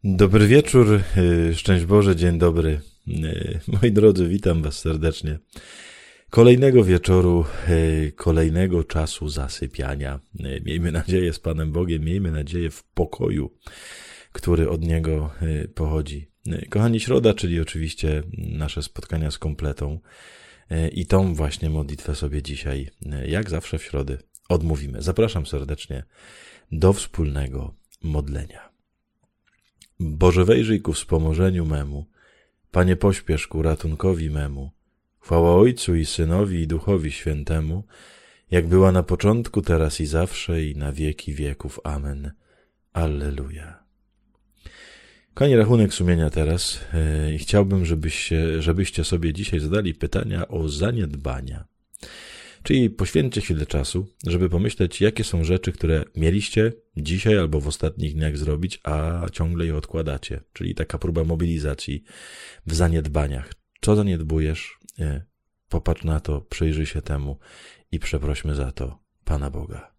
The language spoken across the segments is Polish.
Dobry wieczór, szczęść Boże, dzień dobry. Moi drodzy, witam was serdecznie. Kolejnego wieczoru, kolejnego czasu zasypiania. Miejmy nadzieję z Panem Bogiem, miejmy nadzieję w pokoju, który od Niego pochodzi. Kochani, środa, czyli oczywiście nasze spotkania z kompletą i tą właśnie modlitwę sobie dzisiaj, jak zawsze w środy, odmówimy. Zapraszam serdecznie do wspólnego modlenia. Boże, wejrzyj ku wspomożeniu memu, Panie, pośpiesz ku ratunkowi memu. Chwała Ojcu i Synowi i Duchowi Świętemu, jak była na początku, teraz i zawsze, i na wieki wieków. Amen. Alleluja. Kochani, rachunek sumienia teraz i chciałbym, żebyście sobie dzisiaj zadali pytania o zaniedbania. Czyli poświęćcie chwilę czasu, żeby pomyśleć, jakie są rzeczy, które mieliście dzisiaj albo w ostatnich dniach zrobić, a ciągle je odkładacie. Czyli taka próba mobilizacji w zaniedbaniach. Co zaniedbujesz? Popatrz na to, przyjrzyj się temu i przeprośmy za to Pana Boga.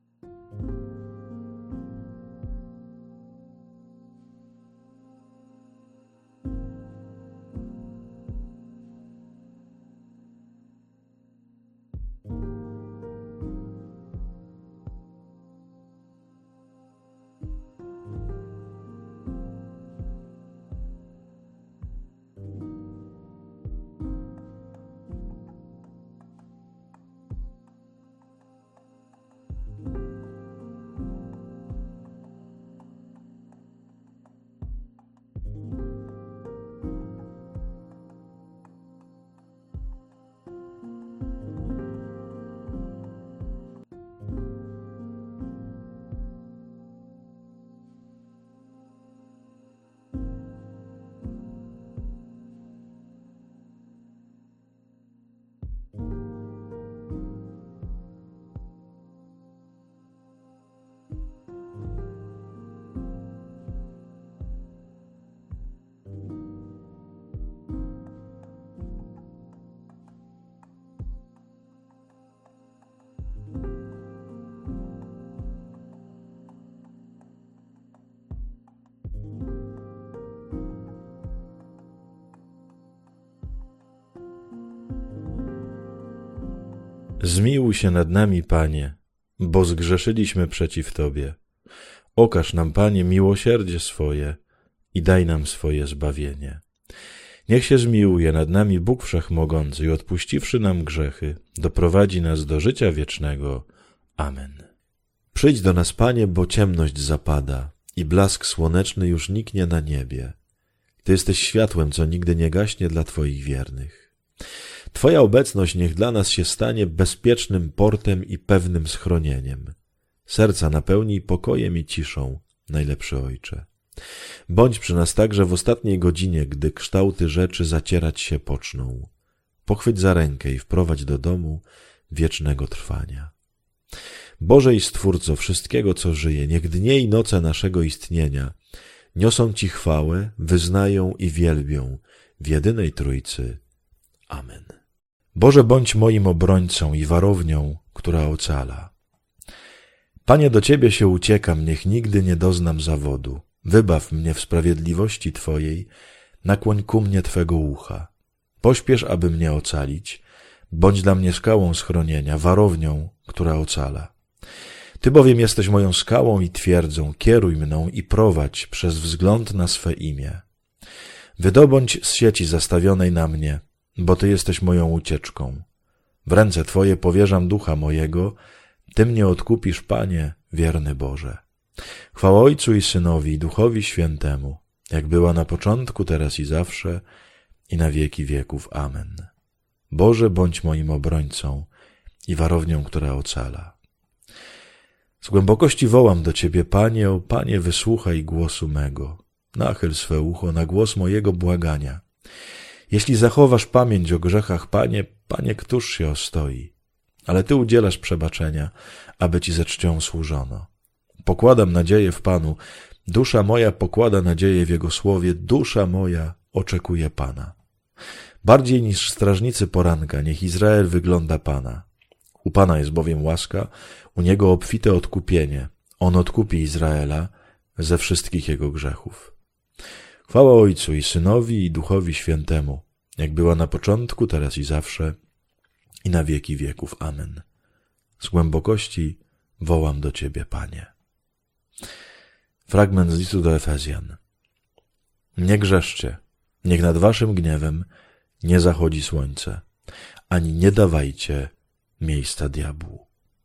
Zmiłuj się nad nami, Panie, bo zgrzeszyliśmy przeciw Tobie. Okaż nam, Panie, miłosierdzie swoje i daj nam swoje zbawienie. Niech się zmiłuje nad nami Bóg Wszechmogący i odpuściwszy nam grzechy, doprowadzi nas do życia wiecznego. Amen. Przyjdź do nas, Panie, bo ciemność zapada i blask słoneczny już niknie na niebie. Ty jesteś światłem, co nigdy nie gaśnie dla Twoich wiernych. Twoja obecność niech dla nas się stanie bezpiecznym portem i pewnym schronieniem. Serca napełnij pokojem i ciszą, najlepszy Ojcze. Bądź przy nas także w ostatniej godzinie, gdy kształty rzeczy zacierać się poczną. Pochwyć za rękę i wprowadź do domu wiecznego trwania. Boże i Stwórco wszystkiego, co żyje, niech dnie i noce naszego istnienia niosą Ci chwałę, wyznają i wielbią w jedynej Trójcy. Amen. Boże, bądź moim obrońcą i warownią, która ocala. Panie, do Ciebie się uciekam, niech nigdy nie doznam zawodu. Wybaw mnie w sprawiedliwości Twojej, nakłoń ku mnie Twego ucha. Pośpiesz, aby mnie ocalić, bądź dla mnie skałą schronienia, warownią, która ocala. Ty bowiem jesteś moją skałą i twierdzą, kieruj mną i prowadź przez wzgląd na swe imię. Wydobądź z sieci zastawionej na mnie, bo Ty jesteś moją ucieczką. W ręce Twoje powierzam ducha mojego, Ty mnie odkupisz, Panie, wierny Boże. Chwała Ojcu i Synowi i Duchowi Świętemu, jak była na początku, teraz i zawsze, i na wieki wieków. Amen. Boże, bądź moim obrońcą i warownią, która ocala. Z głębokości wołam do Ciebie, Panie, o Panie, wysłuchaj głosu mego. Nachyl swe ucho na głos mojego błagania. Jeśli zachowasz pamięć o grzechach, Panie, któż się ostoi? Ale Ty udzielasz przebaczenia, aby Ci ze czcią służono. Pokładam nadzieję w Panu, dusza moja pokłada nadzieję w Jego słowie, dusza moja oczekuje Pana. Bardziej niż strażnicy poranka, niech Izrael wygląda Pana. U Pana jest bowiem łaska, u Niego obfite odkupienie. On odkupi Izraela ze wszystkich jego grzechów. Chwała Ojcu i Synowi i Duchowi Świętemu, jak była na początku, teraz i zawsze, i na wieki wieków. Amen. Z głębokości wołam do Ciebie, Panie. Fragment z listu do Efezjan. Nie grzeszcie, niech nad waszym gniewem nie zachodzi słońce, ani nie dawajcie miejsca diabłu.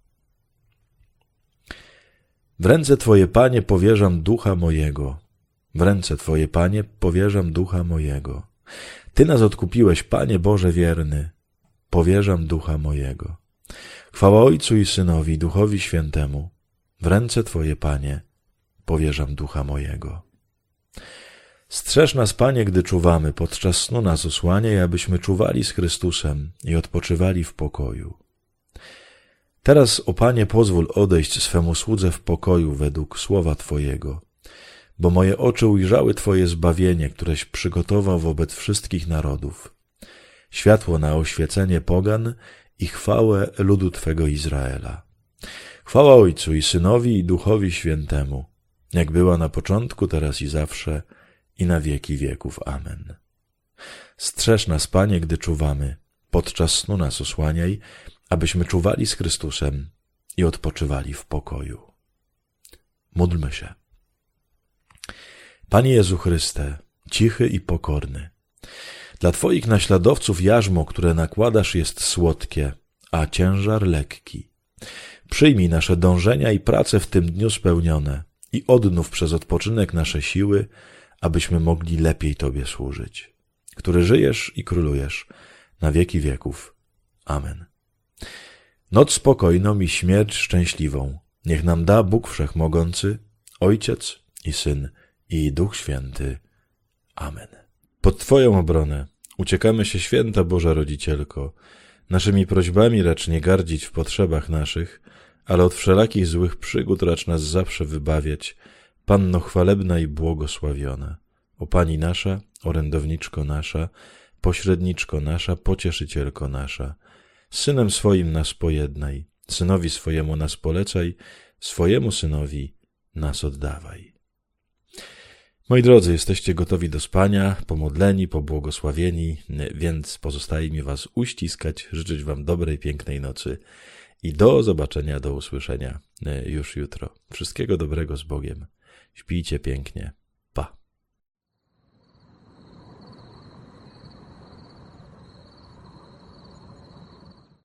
W ręce Twoje, Panie, powierzam ducha mojego. W ręce Twoje, Panie, powierzam ducha mojego. Ty nas odkupiłeś, Panie Boże wierny. Powierzam ducha mojego. Chwała Ojcu i Synowi i Duchowi Świętemu. W ręce Twoje, Panie, powierzam ducha mojego. Strzeż nas, Panie, gdy czuwamy, podczas snu nas osłaniaj, abyśmy czuwali z Chrystusem i odpoczywali w pokoju. Teraz, o Panie, pozwól odejść swemu słudze w pokoju według słowa Twojego, bo moje oczy ujrzały Twoje zbawienie, któreś przygotował wobec wszystkich narodów, światło na oświecenie pogan i chwałę ludu Twego Izraela. Chwała Ojcu i Synowi i Duchowi Świętemu, jak była na początku, teraz i zawsze, i na wieki wieków. Amen. Strzeż nas, Panie, gdy czuwamy, podczas snu nas osłaniaj, abyśmy czuwali z Chrystusem i odpoczywali w pokoju. Módlmy się. Panie Jezu Chryste, cichy i pokorny, dla Twoich naśladowców jarzmo, które nakładasz, jest słodkie, a ciężar lekki. Przyjmij nasze dążenia i prace w tym dniu spełnione i odnów przez odpoczynek nasze siły, abyśmy mogli lepiej Tobie służyć, który żyjesz i królujesz na wieki wieków. Amen. Noc spokojną i śmierć szczęśliwą niech nam da Bóg Wszechmogący, Ojciec i Syn i Duch Święty. Amen. Pod Twoją obronę uciekamy się, święta Boża Rodzicielko, naszymi prośbami racz nie gardzić w potrzebach naszych, ale od wszelakich złych przygód racz nas zawsze wybawiać, Panno chwalebna i błogosławiona, o Pani nasza, orędowniczko nasza, pośredniczko nasza, pocieszycielko nasza, Synem swoim nas pojednaj, Synowi swojemu nas polecaj, swojemu Synowi nas oddawaj. Moi drodzy, jesteście gotowi do spania, pomodleni, pobłogosławieni, więc pozostaje mi Was uściskać, życzyć Wam dobrej, pięknej nocy i do zobaczenia, do usłyszenia już jutro. Wszystkiego dobrego z Bogiem. Śpijcie pięknie.